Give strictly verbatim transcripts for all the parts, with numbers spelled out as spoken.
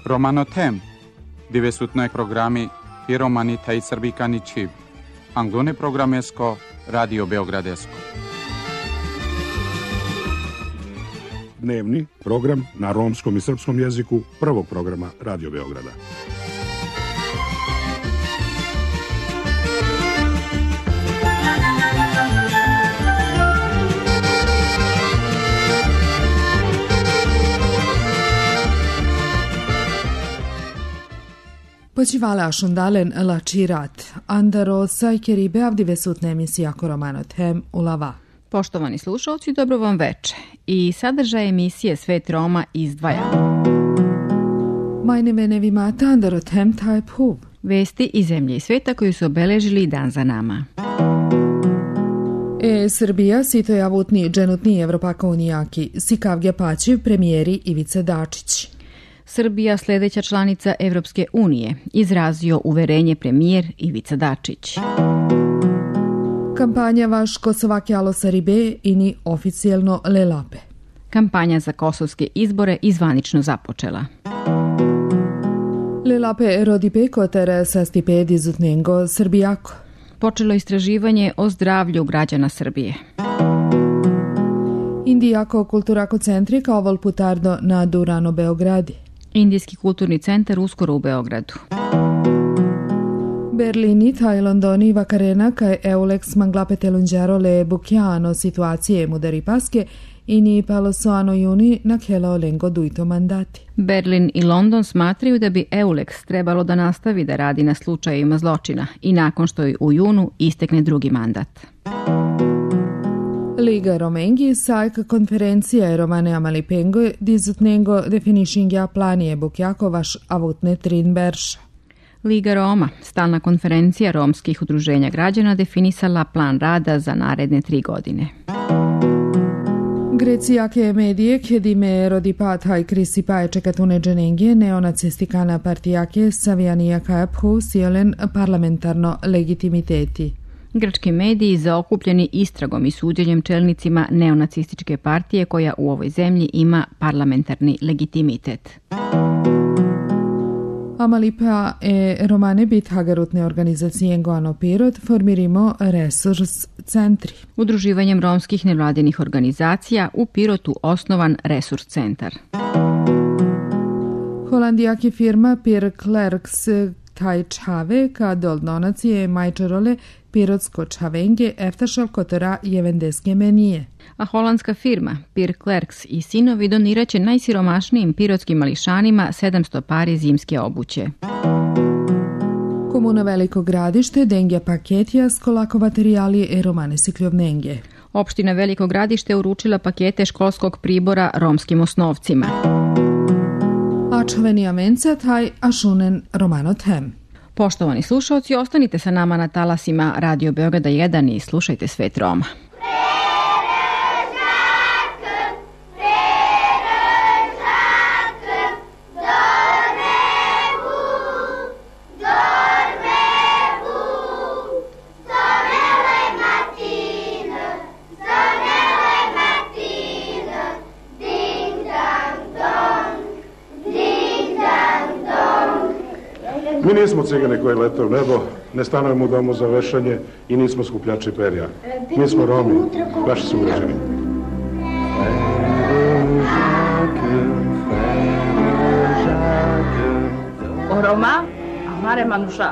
Romanothem, divesutnoj programi i romani taj srbikani čiv. Anglone programesko, Radio Beogradesko. Dnevni program na romskom i srpskom jeziku prvog programa Radio Beograda. Počivale ašundalen lačirat, andaro sajkeri beavdive sutne emisija Romanothem u lava. Poštovani slušalci, dobro vam veče. I sadržaj emisije Svet Roma izdvaja. Majne venevi mata Andarothem taj phuv. Vesti iz zemlje i sveta koji su obeležili dan za nama. E, Srbija sito javutni dženutni Evropaka unijaki, Sikavge Pačiv, premijeri Ivice Dačić. Srbija, sljedeća članica Evropske unije, izrazio uverenje premijer Ivica Dačić. Kampanja vaš Kosovake Alosaribe ini oficijelno lelape. Kampanja za kosovske izbore izvanično započela. Lelape rodipe kotere sa stipedi zutnengo Srbijako. Počelo istraživanje o zdravlju građana Srbije. Indijako kulturako centri kao volputardo na Durano Beogradi. Indijski kulturni centar uskoro u Beogradu. Berlini, taj Londoni, Vakarena, kaj Eulex manglape telunđero le bukiano situacije mudari paske i ni palosoano juni na kelo lengo duito mandati. Berlin i London smatraju da bi Eulex trebalo da nastavi da radi na slučajevima zločina i nakon što je u junu istekne drugi mandat. Liga Romengi, sajka konferencija Romane Amalipengo, dizutnengo definishingja planije bukjako vaš avutne trin berša. Liga Roma, stalna konferencija romskih udruženja građana, definisala plan rada za naredne tri godine. Grecijake medije kedime rodipat haj krisipaje čekatune dženengije neonacistikana partijake savijanija kajaphu sjelen parlamentarno legitimiteti. Grčki mediji zaokupljeni istragom i suđenjem čelnicima neonacističke partije koja u ovoj zemlji ima parlamentarni legitimitet. Amalipa e romane bit hagarutne organizacije Ngoano Pirot formirimo resurs centri. Udruživanjem romskih nevladinih organizacija u Pirotu osnovan resurs centar. Holandijaki firma Pir Klerks taj čave ka doldnonacije majčarole Pirotsko čavenge eftašal kotora jevendeske menije. A holandska firma Pir Klerks i sinovi doniraće najsiromašnijim pirotskim mališanima sedamsto pari zimske obuće. Komuna Veliko gradište dengja paketija skolako materijali e romane sikljovnenge. Opština Veliko gradište uručila pakete školskog pribora romskim osnovcima. Ačoveni amenca taj ašunen Romanothem. Poštovani slušalci, ostanite sa nama na talasima Radio Beograda jedan i slušajte Svet Roma. Mi nismo cigani koji lete u nebo, ne stanujemo u domu za vešanje i nismo skupljači perja. Mi smo Romi, vaši sugrađani. O Roma, amare manuša.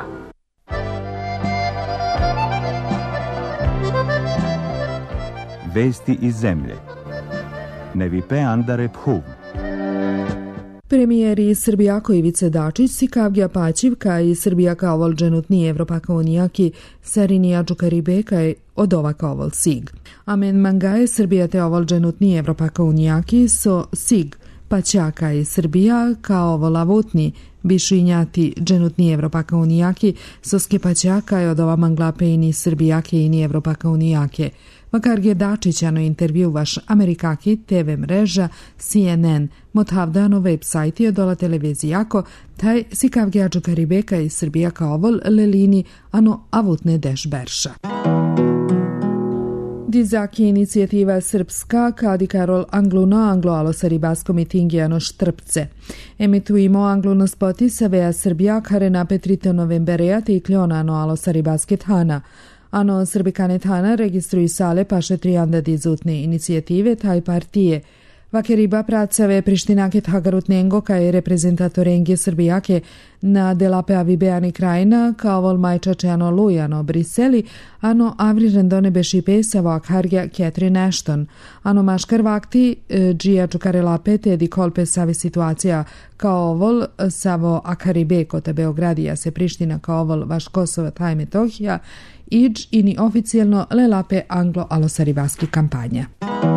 Vesti iz zemlje. Nevipe Andare Phuv. Premijeri Srbijako Ivice Dačić, Sikavgija Pačivka i Srbijaka ovol dženutni Evropaka unijaki Sarinija Džukaribeka je od ovaka ovol sig. Amen mangaje Srbija te ovol dženutni Evropaka unijaki so sig paćaka i Srbija kao volavutni bišinjati dženutni Evropaka unijaki so skepaćaka je od ova manglape ini Srbijake ini Evropaka unijake. Makar je Dačićano intervju vaš Amerikaki te ve mreža C N N mothavdano websajti odola televizijako taj Sikavgija Džukaribeka i Srbija kao ovol lelini ano avutne deš berša. Dizaki inicijativa srpska kadi Karol angluno anglo-alo sa ribaskom i tingijano štrpce. Emitujemo angluno spoti sa vea Srbija kare napetrite novembereate i kljonano alo sa ribasket hana. Ano srbikane thana registruju sale paše trianda dizutne inicijative taj partije. Vakeriba pracave Prištinake Thagarut Nengo kaj reprezentatorenge Srbijake na delape avibeani krajina kao vol majčačeano lujano Briseli, ano avri rendone bešipe sa vakharja Catherine Ashton. Ano maškar vakti džija čukarelape te di kolpe savi situacija kao vol savo akaribe kota Beogradija se Priština kao vol vaš Kosova taj Metohija iđ ini oficijalno lelape anglo-alosarivaski kampanja.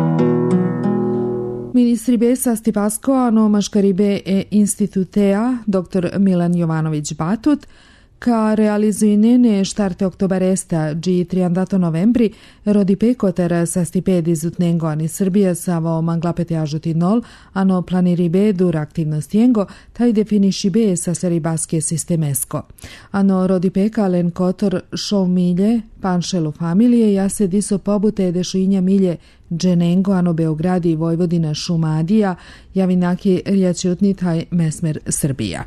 Ministri Besa Stipasko, ano maškaribe e institutea, dr. Milan Jovanović Batut, ka realizujene štarte oktobaresta dži triandato novembri, rodi pekotera sa stipedi zutnengo ani Srbija savo manglapete ažuti nol, ano planiribe dur aktivnostiengo, taj definišibe sa seribaske sistemesko. Ano rodi peka len kotor šov milje, panšelu familije, ja se diso pobute dešinja milje dženengo, ano Beogradi i Vojvodina Šumadija, javinaki rjačutni taj mesmer Srbija.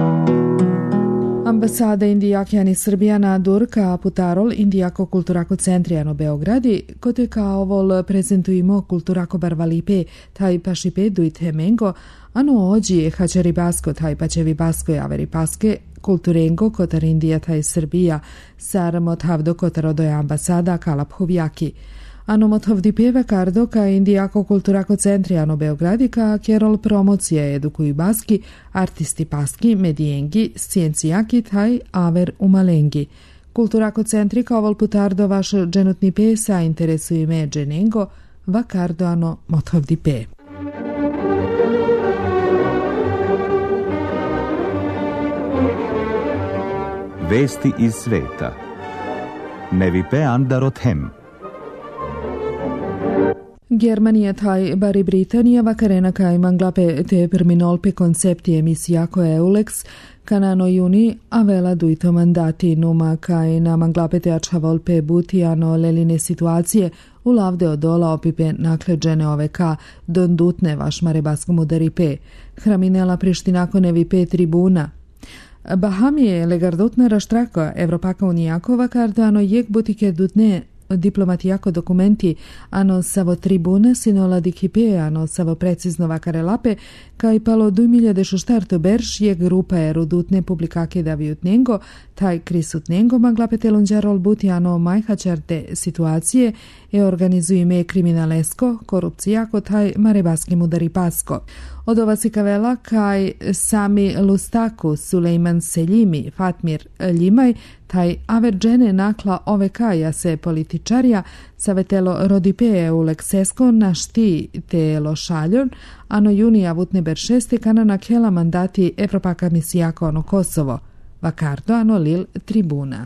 Ambasada Indijake Srbija na Durka Putarol Indijako kulturako centrijano Beogradi, kote kao vol prezentujemo kulturako barvalipe taj pašipe duit hemengo, ano ođi hačari basko taj pačevi basko javeri paske, kulturengo kotar Indija taj Srbija, sar mothavdo kotar odoja ambasada kalap huvjaki. Ano mothovdi pjeva kardo ka Indijako kulturako centrijano Beogradi ka kerol promocija edukuju baski, artisti paski, medijengi, scijencijaki taj aver umalengi. Kulturako centri kao vol putardo vaš dženutni pesa interesuje me dženengo, va kardo ano mothovdi pe. Vesti iz sveta. Nevipe Andarothem. Germanija taj bari Britanija vakarena kaj manglape te perminolpe koncepti emisija koje Eulex kanano juni avela duito mandati numa kaj na manglape te ačavolpe butijano leline situacije u lavde odola opipe nakleđene ove ka dondutne vaš marebaskom udaripe. Hraminela Prištinako nevipe tribuna. Bahamije legardutna raštraka Evropaka unijakova kardano jek butike dutne diplomatijako dokumenti ano savo tribuna sinola dikipe ano savo precizno vakarelape kaj palo du miljade šuštarto berš je grupa erudutne publikake davijutnengo taj krisutnengo maglape telonđarol buti ano majhačarte situacije e organizujeme kriminalesko korupcijako taj marebaski mudari pasko. Od ova sikavela kaj sami Lustaku, Sulejman Seljimi, Fatmir Ljimaj, taj averđene nakla ove kaja se političarja savetelo rodipeje u leksesko na šti te lošaljon, ano junija vutne beršeste kana na kela mandati Evropaka misijako ono Kosovo, vakardo ano lil tribuna.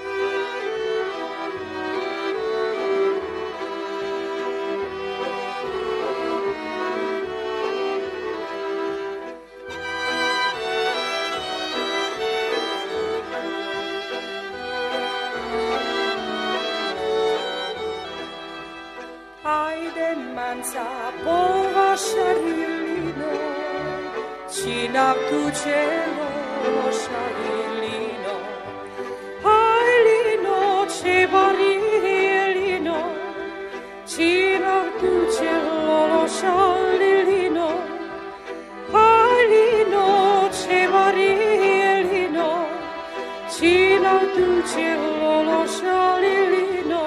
Manța povașarilino, cine-a duce loșarilino, hai lino ce barilino, cine-a duce loșarilino, hai lino ce barilino, cine-a duce loșarilino.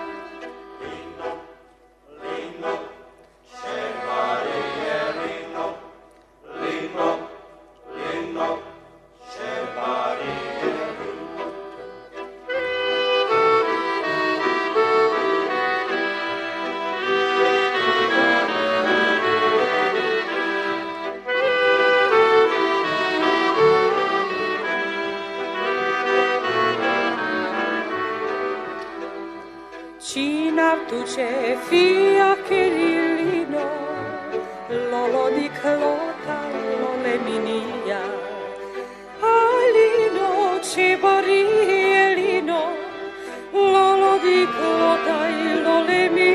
Duce fia Kirillino, lolo di clota, lole minia, alino ce barilino, lolo di clota, lole minia.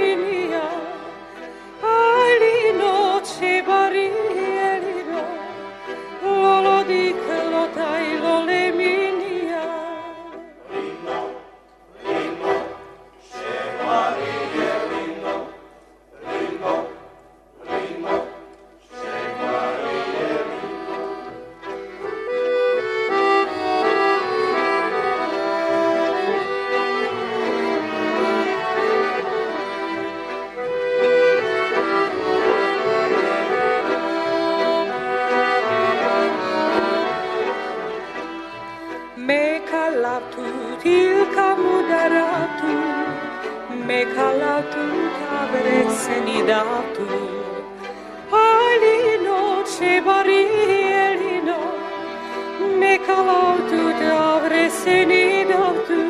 avresseni dato, Alino ce barielino, me calautu avresseni dato,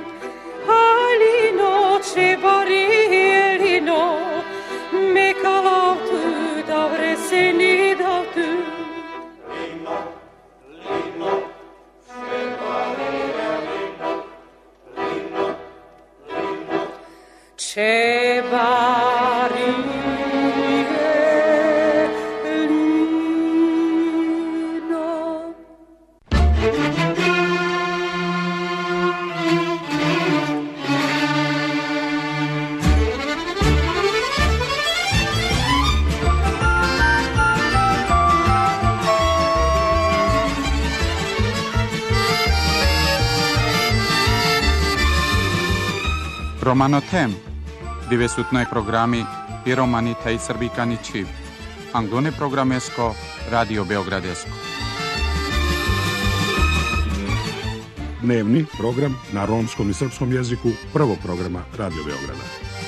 Alino ce barielino, me calautu avresseni dato. Lino, lino, ce barielino, lino, lino, ce barielino. Romano Tem, dove sutnoj programi i romani taj srbikani čiv. Angone programesko, Radio Beogradesko. Dnevni program na romskom i srpskom jeziku prvog programa Radio Beograda.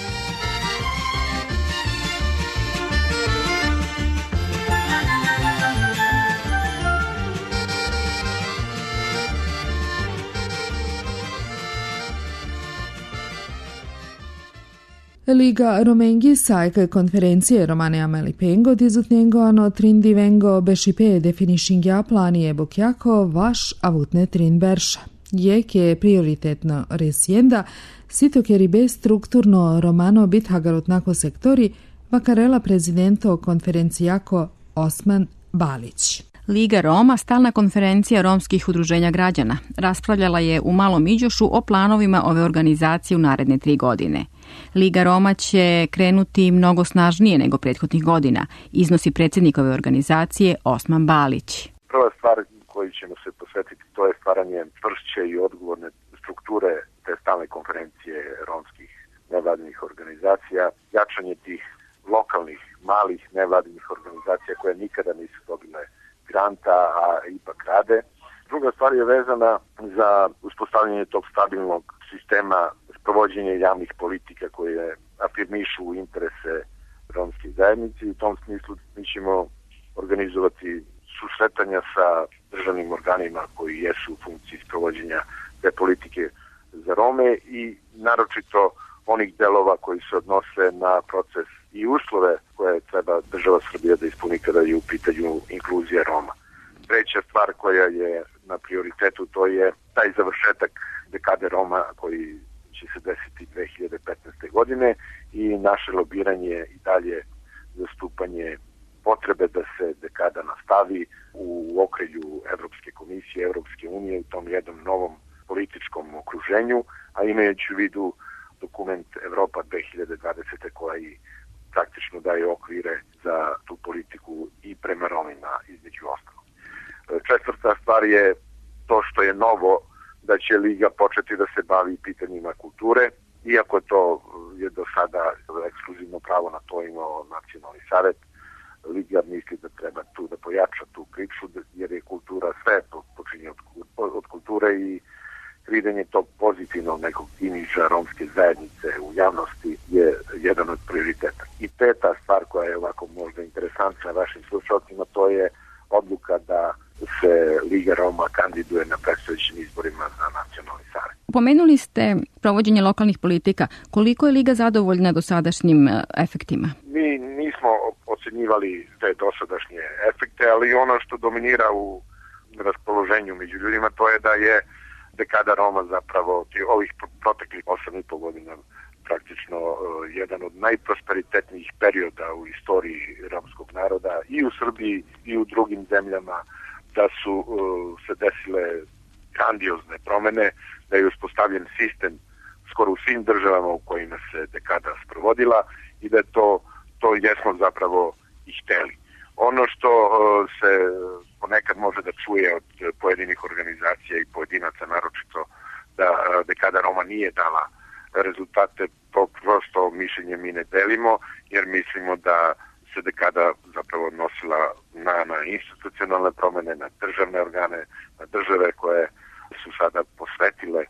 Liga Romengi sajke konferencije Romane Ameli Pengo dizutnjengo ano trin divengo bešipe definishingja planije bokjako vaš avutne trin berša. Jek je prioritetno resjenda, sito keribe strukturno romano bit hagarutnako sektori, vakarela prezidento konferencijako Osman Balić. Liga Roma, stalna konferencija romskih udruženja građana, raspravljala je u Malom Iđošu o planovima ove organizacije u naredne tri godine. Liga Roma će krenuti mnogo snažnije nego prethodnih godina, iznosi predsjednik ove organizacije Osman Balić. Prva stvar koju ćemo se posvetiti to je stvaranje čvršće i odgovorne strukture te stalne konferencije romskih nevladinih organizacija, jačanje tih lokalnih, malih nevladinih organizacija koje nikada nisu dobile granta, a ipak rade. Druga stvar je vezana za uspostavljanje tog stabilnog sistema sprovođenja javnih politika koje afirmišu interese romske zajednice. U tom smislu mi ćemo organizovati susretanja sa državnim organima koji jesu u funkciji sprovođenja te politike za Rome i naročito onih delova koji se odnose na proces i uslove koje treba država Srbija da ispuni kada je u pitanju inkluzija Roma. Treća stvar koja je na prioritetu to je taj završetak dekade Roma koji će se desiti dve hiljade petnaeste. godine i naše lobiranje i dalje zastupanje potrebe da se dekada nastavi u okrilju Evropske komisije, Evropske unije u tom jednom novom političkom okruženju, a imajući u vidu dokument Evropa dve hiljade dvadesete. Koji praktično daje okvire za tu politiku i prema Romima između ostalog. Četvrta stvar je to što je novo da će Liga početi da se bavi pitanjima kulture, iako to je do sada ekskluzivno pravo na to imao Nacionalni savet. Liga misli da treba tu da pojača tu priču, jer je kultura sve počinje od, od kulture i videnje tog pozitivnog nekog imidža romske zajednice u javnosti je jedan od prioriteta. I peta stvar koja je ovako možda interesantna vašim slušalcima, to je odluka da se Liga Roma kandiduje na predstojećim izborima za Nacionalni savet. Pomenuli ste provođenje lokalnih politika. Koliko je Liga zadovoljna dosadašnjim efektima? Mi nismo ocenjivali te dosadašnje efekte, ali ono što dominira u raspoloženju među ljudima to je da je dekada Roma zapravo ovih proteklih osam i po godina praktično jedan od najprosperitetnijih perioda u istoriji romskog naroda i u Srbiji i u drugim zemljama, da su uh, se desile grandiozne promene, da je uspostavljen sistem skoro u svim državama u kojima se dekada sprovodila i da to, to jesmo zapravo i hteli. Ono što uh, se ponekad može da čuje od pojedinih organizacija i pojedinaca, naročito da uh, dekada Roma nije dala rezultate, to prosto mišljenje mi ne delimo, jer mislimo da se dekada zapravo odnosila na, na institucionalne promene, na državne organe, na države koje su sada posvetile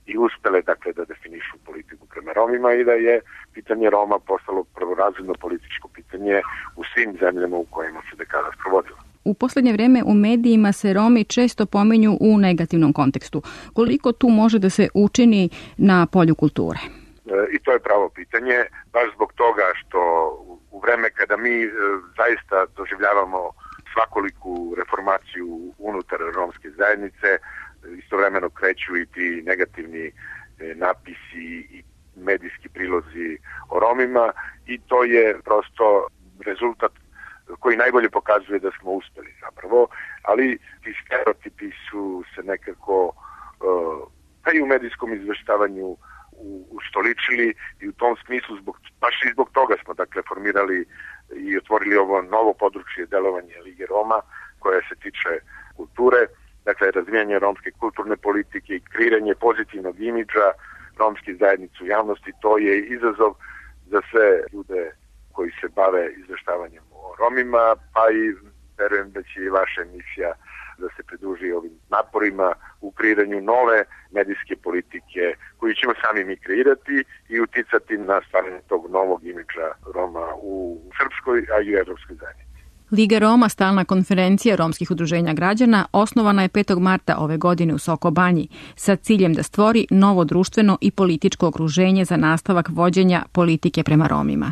i uspele dakle da definišu politiku prema Romima i da je pitanje Roma postalo prvorazredno političko pitanje u svim zemljama u kojima se dekada sprovodila. U posljednje vrijeme u medijima se Romi često pominju u negativnom kontekstu. Koliko tu može da se učini na polju kulture? E, I to je pravo pitanje, baš zbog toga što u vreme kada mi e, zaista doživljavamo svakoliku reformaciju unutar romske zajednice, istovremeno kreću i ti negativni e, napisi i medijski prilozi o Romima i to je prosto rezultat koji najbolje pokazuje da smo uspeli zapravo, ali ti stereotipi su se nekako pa i u medijskom izveštavanju ustoličili i u tom smislu zbog, baš i zbog toga smo dakle formirali i otvorili ovo novo područje delovanja Lige Roma koje se tiče kulture, dakle razvijanje romske kulturne politike i kreiranje pozitivnog imidža romske zajednice u javnosti. To je izazov za sve ljude koji se bave izveštavanjem o Romima, pa i verujem da će i vaša emisija da se pridruži ovim naporima u kreiranju nove medijske politike koju ćemo sami mi kreirati i uticati na stvaranje tog novog imidža Roma u srpskoj, a i u evropskoj zajednici. Liga Roma, stalna konferencija romskih udruženja građana, osnovana je petog marta ove godine u Soko Banji sa ciljem da stvori novo društveno i političko okruženje za nastavak vođenja politike prema Romima.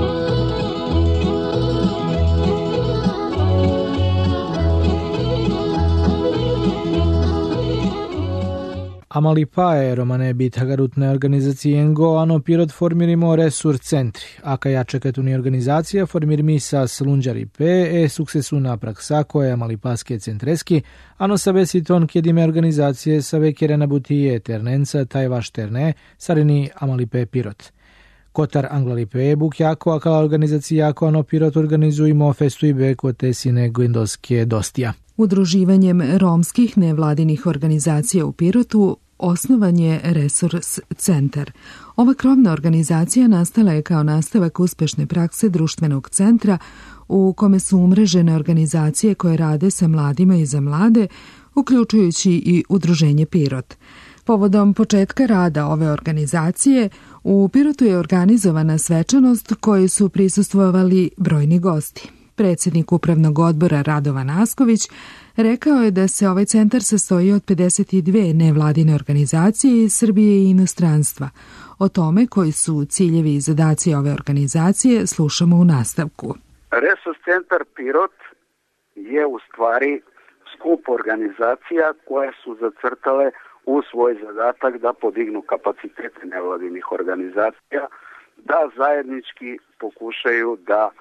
Amalipae romane bitagarutne organizacien go ano pirot formirimo resurs centri, aka jače katuni organizacija formirmi sa slunđari pe e succesuna praksa koje amalipaske centreski, ano sabesiton kjedime organizacije sa vekjerena butije ternenca taj vaš terne, sarini amalipe pirot. Kotar anglalipe buk jako akala organizacija jako ano pirot organizujemo festu i beko tesine gwendoske dostija. Udruživanjem romskih nevladinih organizacija u Pirotu osnovan je Resurs centar. Ova krovna organizacija nastala je kao nastavak uspešne prakse društvenog centra u kome su umrežene organizacije koje rade sa mladima i za mlade, uključujući i Udruženje Pirot. Povodom početka rada ove organizacije, u Pirotu je organizovana svečanost kojoj su prisustvovali brojni gosti. Predsjednik upravnog odbora Radovan Asković rekao je da se ovaj centar sastoji od pedeset dve nevladine organizacije iz Srbije i inostranstva. O tome koji su ciljevi i zadaci ove organizacije slušamo u nastavku. Resurs centar Pirot je u stvari skup organizacija koje su zacrtale u svoj zadatak da podignu kapacitete nevladinih organizacija, da zajednički pokušaju da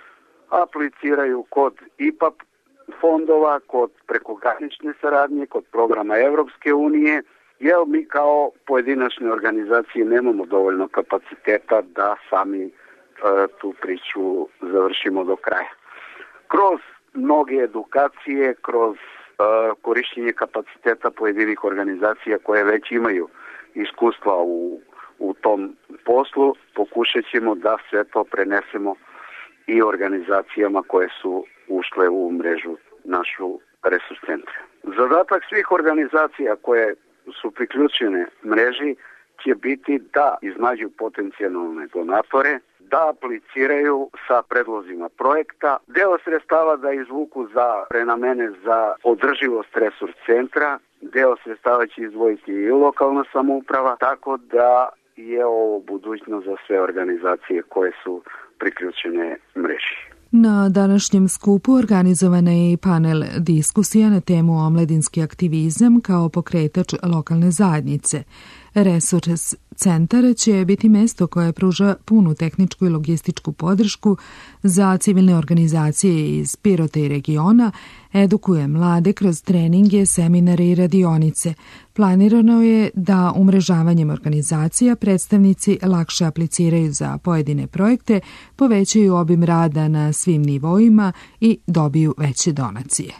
apliciraju kod I P A P fondova, kod prekogranične saradnje, kod programa Evropske unije, jer mi kao pojedinačne organizacije nemamo dovoljno kapaciteta da sami e, tu priču završimo do kraja. Kroz mnoge edukacije, kroz e, korišćenje kapaciteta pojedinih organizacija koje već imaju iskustva u, u tom poslu, pokušat ćemo da sve to prenesemo i organizacijama koje su ušle u mrežu našu Resurs centra. Zadatak svih organizacija koje su priključene mreži će biti da iznađu potencijalne donatore, da apliciraju sa predlozima projekta, deo sredstava da izvuku za prenamene za održivost Resurs centra, deo sredstava će izdvojiti i lokalna samouprava, tako da je ovo budućnost za sve organizacije koje su priključene mreži. Na današnjem skupu organizovana je i panel diskusija na temu omladinski aktivizam kao pokretač lokalne zajednice. Resurs centar će biti mesto koje pruža punu tehničku i logističku podršku za civilne organizacije iz Pirota i regiona, edukuje mlade kroz treninge, seminare i radionice. Planirano je da umrežavanjem organizacija predstavnici lakše apliciraju za pojedine projekte, povećaju obim rada na svim nivoima i dobiju veće donacije.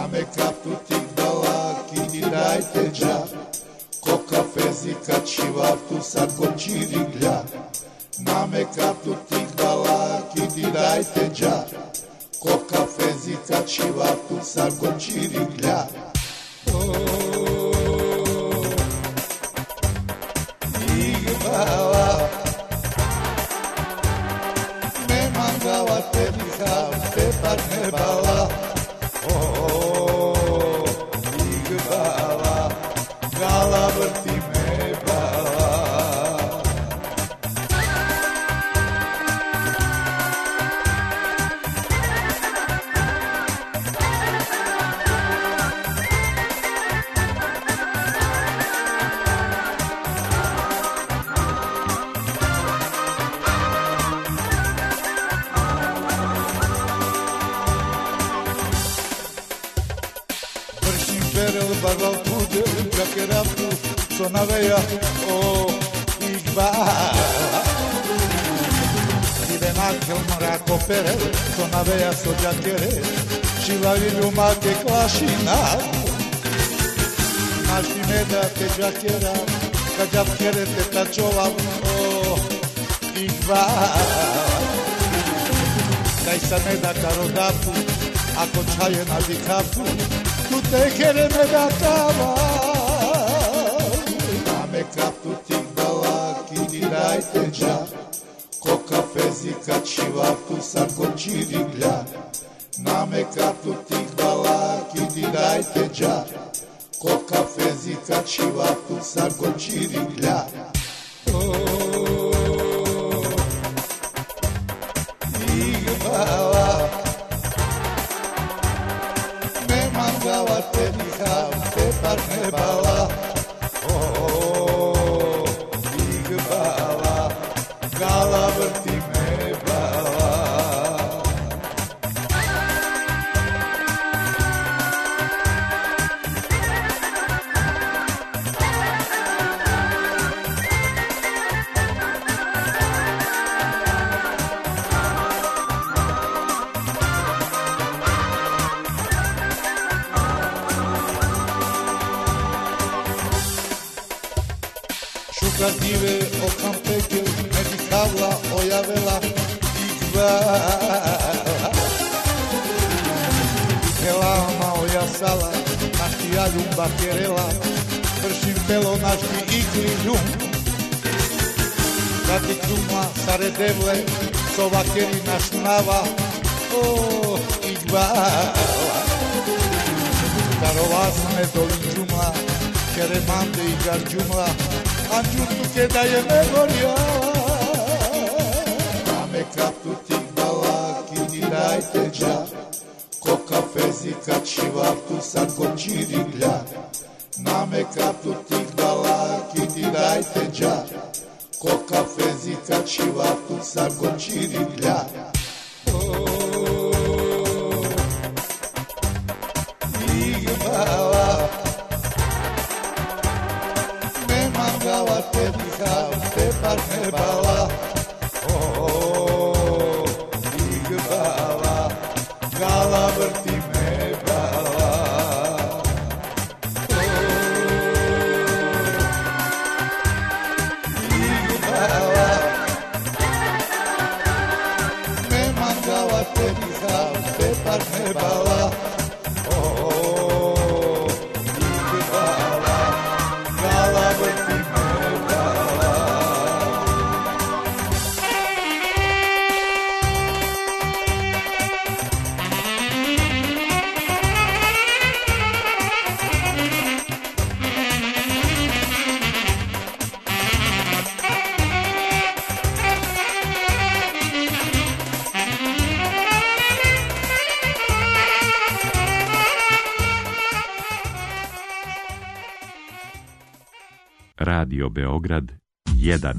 Coca fezika čivavtu sad končiri glja Mame kaptu tih balaki dirajte dža Coca fezika čivavtu sad končiri glja diha te parne bala o ig bala gala vrti me bala. Bagal pude, jakeratu, sonaveja, o igba. Idem ankel mrako pere, sonaveja so jakere, šivavi ljumake klašina. Našli me da te jakera, kad jakere te tačovam, o igba. Daj sa me da karodatu, ako čaje na dikatu, tu te kere me da tava. Name kaptu tik balaki dirajte dža, ko kafezika čivatu sa kočiriglja. Name kaptu tik balaki dirajte dža, ko kafezika čivatu sa kočiriglja. Igbala Gala te diha, te parne bala, o ig bala, gala vrti me bala. Dive o kampeke, me dikavla, ojavela, igvala. Kelama ojasala, našti aljum bakerela, vršim pelo našti igli ljum. Kad ti čuma, sare devle, sovakeri naš nava, o igvala. Karovas me dolin džumla, keremande i garđumla, Anđutu ke da je me gorja. Name kaptu tik balaki dirajte dža, ko kafezika čivatu sa kočiriglja. Name kaptu tik balaki dirajte dža, ko kafezika čivatu sa kočiriglja. Igbala Gala te diha, te parne bala, o ig bala, gala vrti me bala. Ig bala, me mangala te diha, te parne bala, o ig bala, gala vrti me. Radio Beograd jedan.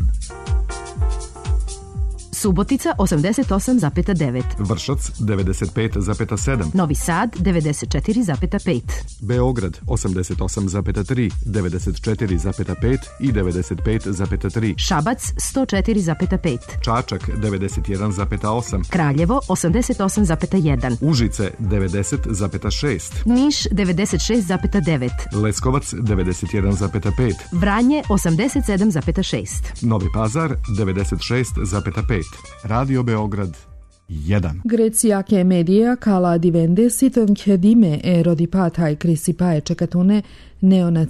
Subotica osamdeset osam zarez devet. Vršac devedeset pet zarez sedam. Novi Sad devedeset četiri zarez pet. Beograd osamdeset osam zarez tri, devedeset četiri zarez pet i devedeset pet zarez tri. Šabac sto četiri zarez pet. Čačak devedeset jedan zarez osam. Kraljevo osamdeset osam zarez jedan. Užice devedeset zarez šest. Niš devedeset šest zarez devet. Leskovac devedeset jedan zarez pet. Vranje osamdeset sedam zarez šest. Novi Pazar devedeset šest zarez pet. Radio Beograd jedan. Grecia che media cala divende siton chiedime e rodipata e crisipae cecatune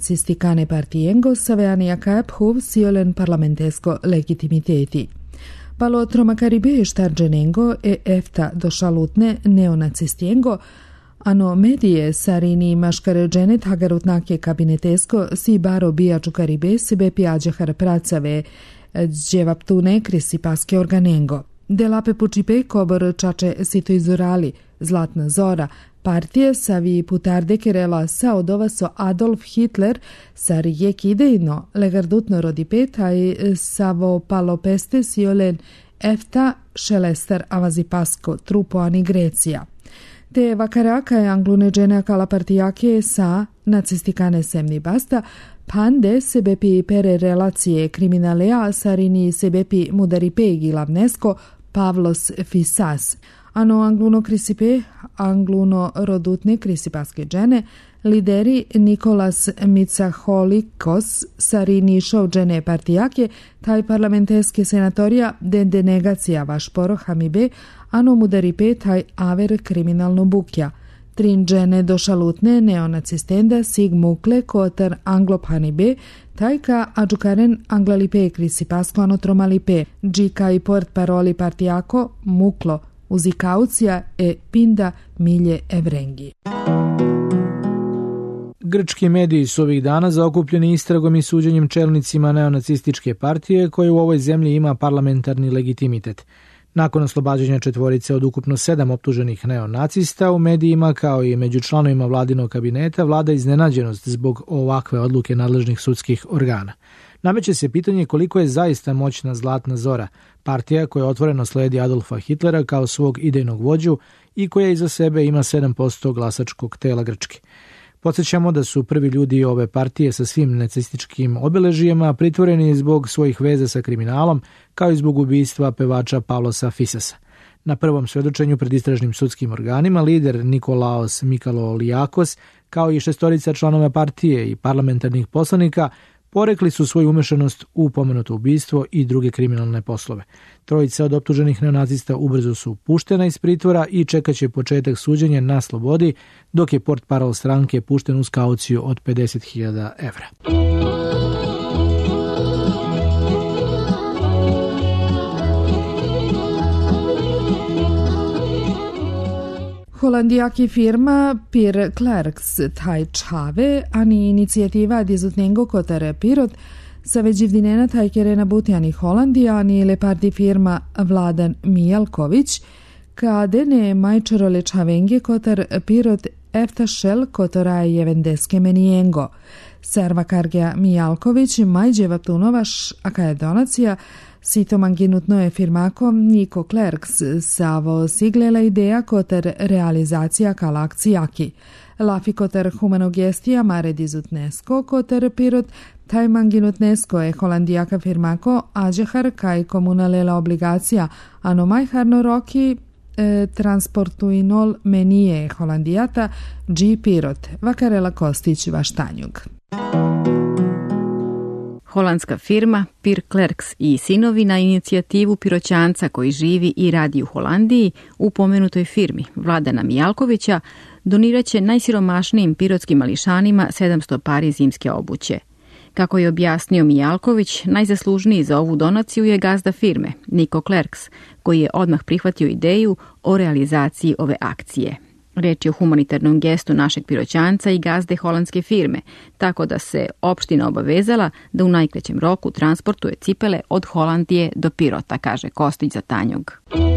neonazisticane partiengo saveania caep huv siolen parlamentesco legitimiteti. Palo Tromakaribe Štarđenengo e efta došalutne neonacistiengo, ano medije sarini maškaređenet hagarutnake kabinetesko si baro bijaču Karibe sebe pijađehar pracave dževaptune krisi paske organengo. Delape pučipe kobor čače sito izurali, Zlatna zora, partije savi putarde kerela sa odovaso Adolf Hitler sar jek idejno legardutno rodipet aj savo palopeste siolen efta šelester avazi pasko trupo ani Grecija. Te vakaraka je angluneđene kala partijake sa nacistikane semni basta, pande sebepi pere relacije kriminalea sarini sebepi mudaripegi lavnesko Pavlos Fisas. Ano angluno krisipe, angluno rodutne krisipaske džene, lideri Nikolas Mitsaholikos sarini šovđene partijake, taj parlamenteske senatorija de denegacija vašporo hamibe, ano mudaripe taj aver kriminalno bukja. Trin džene došalutne neonacistenda sig mukle kotar anglopanibe, taj ka adžukaren anglalipe krisipasko anotromalipe, džika i port paroli partijako muklo, uzi kaucija e pinda milje evrengi. Grčki mediji su ovih dana zaokupljeni istragom i suđenjem čelnicima neonacističke partije koje u ovoj zemlji ima parlamentarni legitimitet. Nakon oslobađanja četvorice od ukupno sedam optuženih neonacista, u medijima kao i među članovima vladinog kabineta vlada iznenađenost zbog ovakve odluke nadležnih sudskih organa. Nameće se pitanje koliko je zaista moćna Zlatna zora, partija koja otvoreno sledi Adolfa Hitlera kao svog idejnog vođu i koja iza sebe ima sedam posto glasačkog tela Grčke. Podsjećamo da su prvi ljudi ove partije sa svim nacističkim obeležijama pritvoreni zbog svojih veza sa kriminalom, kao i zbog ubistva pevača Pavlosa Fisasa. Na prvom svedočenju pred istražnim sudskim organima lider Nikolaos Mikaloliakos, kao i šestorica članova partije i parlamentarnih poslanika, porekli su svoju umešanost u pomenuto ubistvo i druge kriminalne poslove. Trojica od optuženih neonacista ubrzo su puštena iz pritvora i čekaće početak suđenja na slobodi, dok je portparol stranke pušten uz kauciju od pedeset hiljada evra. Holandijaki firma Pir Klerks taj čave, ani inicijativa dizutnengo kotar Pirot, sa veđivdinena tajkerena butjani Holandija, ani lepardi firma Vladan Mijalković, kade ne majčorole čavenge kotar Pirot eftašel kotora jevendeske menijengo. Serva Kargija Mijalković, majđeva tunovaš, a ka je donacija, sito manginutno je firmakom Niko Klerks savo siglela ideja kotar realizacija kala akcijaki. Lafi kotar humanogestija mare dizutnesko kotar Pirot, taj manginutnesko je holandijaka firmako ađehar kaj komunalela obligacija, ano majharno roki e, transportuinol menije holandijata G. Pirot, vakarela Kostić Vaštanjug. Holandska firma Pir Klerks i sinovi na inicijativu Piroćanca koji živi i radi u Holandiji u pomenutoj firmi Vladana Mijalkovića doniraće najsiromašnijim pirotskim mališanima sedamsto pari zimske obuće. Kako je objasnio Mijalković, najzaslužniji za ovu donaciju je gazda firme, Niko Klerks, koji je odmah prihvatio ideju o realizaciji ove akcije. Reč je o humanitarnom gestu našeg Piroćanca i gazde holandske firme, tako da se opština obavezala da u najkraćem roku transportuje cipele od Holandije do Pirota, kaže Kostić za Tanjug.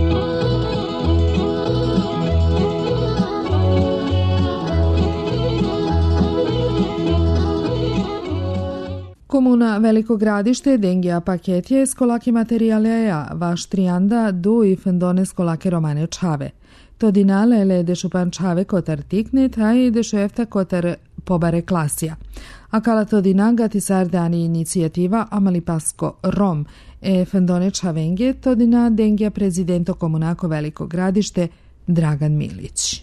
Komuna Veliko gradište dengija paketje skolaki materijaleja vaš trianda du i fendone skolake romane čave. To dinale le dešupan čave kotar tikne, taj dešefta kotar pobare klasija. A kala to dinaga ti sardani inicijativa Amali Pasko Rom e fendone čavenge, to dina dengija prezidento komunako Veliko gradište Dragan Milić.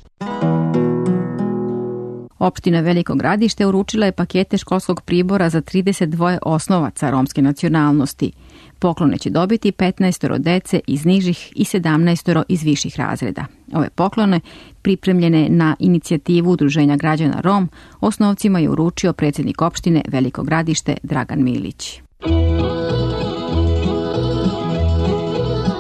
Opština Veliko gradište uručila je pakete školskog pribora za trideset dva osnovaca romske nacionalnosti. Poklone će dobiti petnaestoro dece iz nižih i sedamnaestoro iz viših razreda. Ove poklone, pripremljene na inicijativu Udruženja građana Rom, osnovcima je uručio predsjednik opštine Veliko gradište Dragan Milić.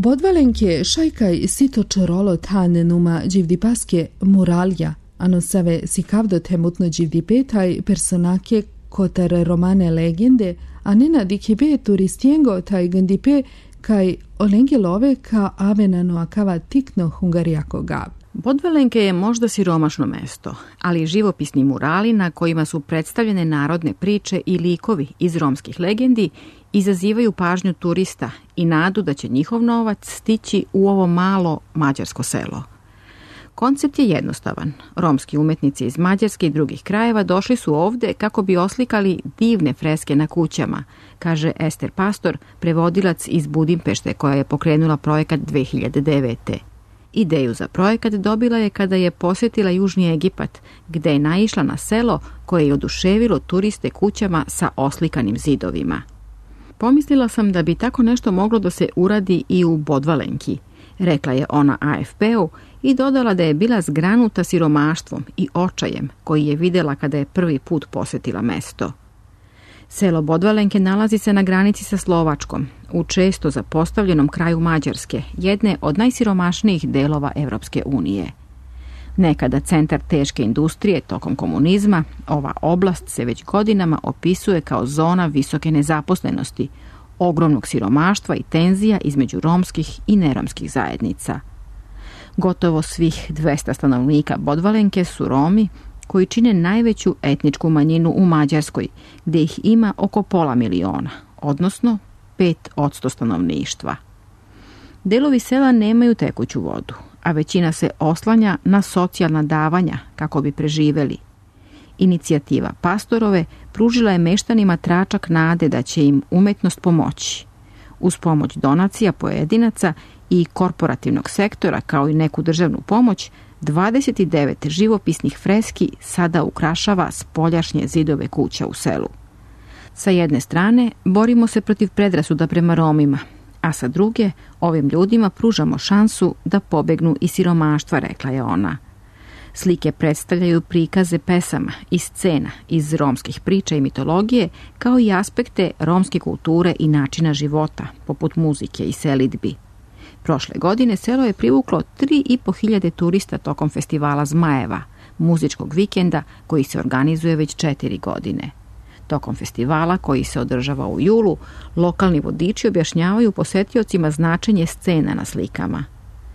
Bodvalenke šajkaj sito čorolo tane numa dživdipaske muralja, ano save sikavdo temutno dživdipetaj personake kotar romane legende, a nena dikibe turistiengo taj gandipe kaj olengelove ka avenano akava tikno hungarijako gab. Bodvalenke je možda siromašno mesto, ali živopisni murali na kojima su predstavljene narodne priče i likovi iz romskih legendi izazivaju pažnju turista i nadu da će njihov novac stići u ovo malo mađarsko selo. Koncept je jednostavan. Romski umetnici iz Mađarske i drugih krajeva došli su ovde kako bi oslikali divne freske na kućama, kaže Ester Pastor, prevodilac iz Budimpešte koja je pokrenula projekat dve hiljade devete. Ideju za projekat dobila je kada je posjetila Južni Egipat, gde je naišla na selo koje je oduševilo turiste kućama sa oslikanim zidovima. Pomislila sam da bi tako nešto moglo da se uradi i u Bodvalenki, rekla je ona A F P-u i dodala da je bila zgranuta siromaštvom i očajem koji je videla kada je prvi put posjetila mesto. Selo Bodvalenke nalazi se na granici sa Slovačkom, u često zapostavljenom kraju Mađarske, jedne od najsiromašnijih delova Evropske unije. Nekada centar teške industrije tokom komunizma, ova oblast se već godinama opisuje kao zona visoke nezaposlenosti, ogromnog siromaštva i tenzija između romskih i neromskih zajednica. Gotovo svih dvesta stanovnika Bodvalenke su Romi, koji čine najveću etničku manjinu u Mađarskoj, gdje ih ima oko pola miliona, odnosno pet posto stanovništva. Delovi sela nemaju tekuću vodu, a većina se oslanja na socijalna davanja kako bi preživeli. Inicijativa Pastorove pružila je meštanima tračak nade da će im umetnost pomoći. Uz pomoć donacija pojedinaca i korporativnog sektora kao i neku državnu pomoć, dvadeset devet živopisnih freski sada ukrašava spoljašnje zidove kuća u selu. Sa jedne strane borimo se protiv predrasuda prema Romima, a sa druge ovim ljudima pružamo šansu da pobegnu iz siromaštva, rekla je ona. Slike predstavljaju prikaze pesama i scena iz romskih priča i mitologije, kao i aspekte romske kulture i načina života, poput muzike i selidbi. Prošle godine selo je privuklo tri i po hiljade turista tokom festivala Zmajeva, muzičkog vikenda koji se organizuje već četiri godine. Tokom festivala, koji se održava u julu, lokalni vodiči objašnjavaju posetiocima značenje scena na slikama.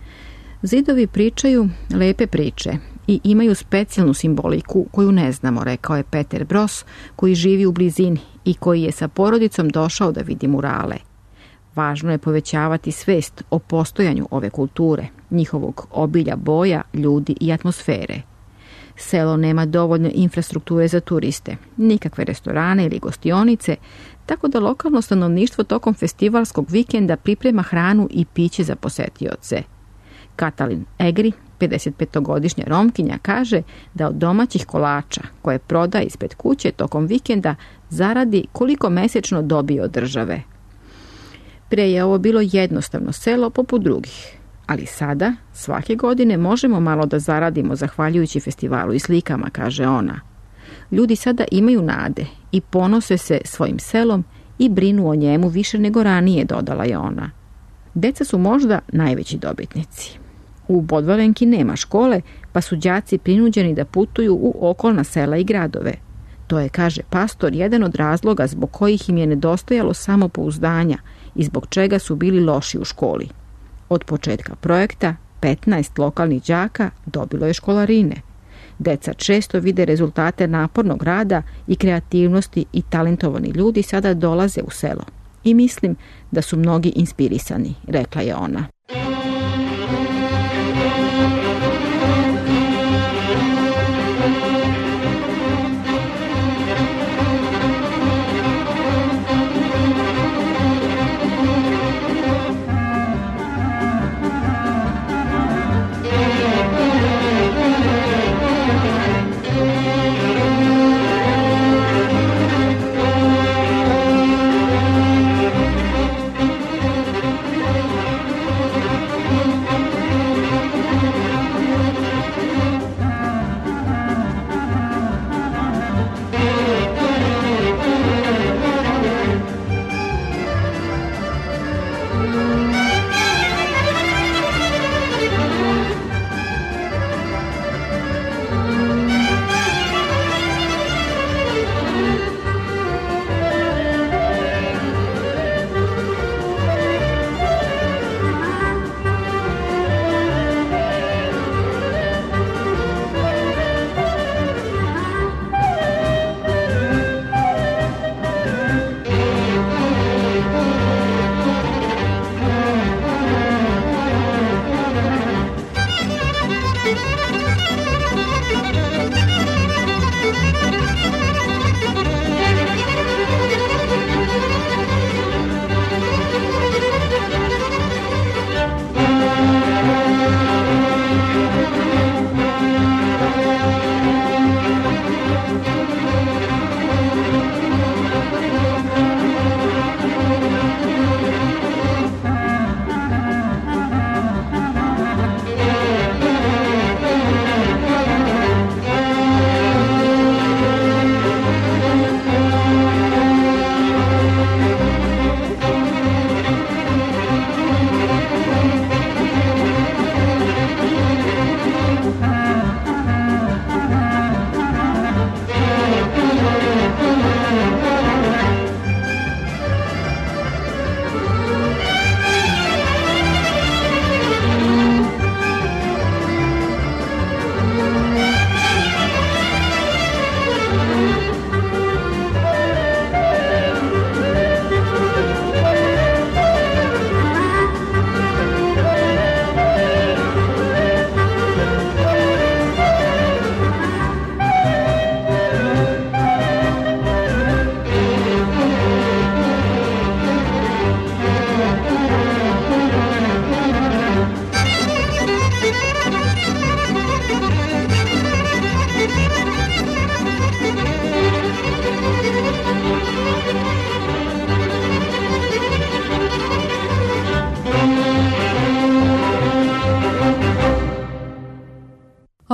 Zidovi pričaju lepe priče i imaju specijalnu simboliku koju ne znamo, rekao je Peter Bros, koji živi u blizini i koji je sa porodicom došao da vidi murale. Važno je povećavati svest o postojanju ove kulture, njihovog obilja boja, ljudi i atmosfere. Selo nema dovoljno infrastrukture za turiste, nikakve restorane ili gostionice, tako da lokalno stanovništvo tokom festivalskog vikenda priprema hranu i piće za posetioce. Katalin Egri, pedesetpetogodišnja Romkinja, kaže da od domaćih kolača koje proda ispred kuće tokom vikenda zaradi koliko mesečno dobije od države. Pre je ovo bilo jednostavno selo poput drugih, ali sada svake godine možemo malo da zaradimo zahvaljujući festivalu i slikama, kaže ona. Ljudi sada imaju nade i ponose se svojim selom i brinu o njemu više nego ranije, dodala je ona. Deca su možda najveći dobitnici. U Bodvalenki nema škole, pa su đaci prinuđeni da putuju u okolna sela i gradove. To je, kaže Pastor, jedan od razloga zbog kojih im je nedostajalo samopouzdanja i zbog čega su bili loši u školi. Od početka projekta petnaest lokalnih đaka dobilo je školarine. Deca često vide rezultate napornog rada i kreativnosti i talentovani ljudi sada dolaze u selo. I mislim da su mnogi inspirisani, rekla je ona.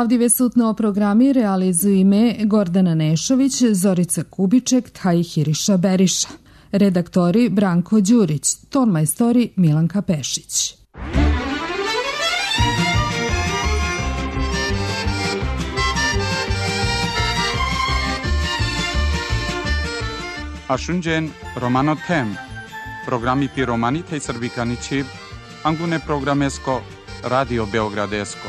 Avdive sutno programi realizuju ime Gordana Nešović, Zorica Kubiček, Tahiriša Beriša. Redaktori Branko Đurić, tonmajstori Milanka Pešić. Ashunjen Romano Tem, programi Piromani tej Srbikani Čib, Angune Programesko, Radio Beogradesko.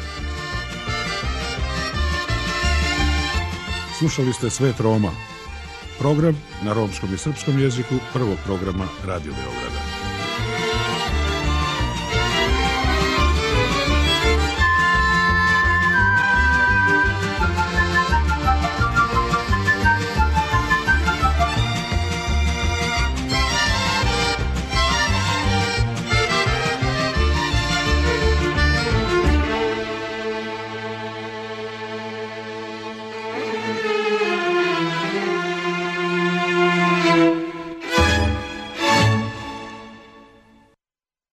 Slušali ste Svet Roma, program na romskom i srpskom jeziku prvog programa Radio Beograda.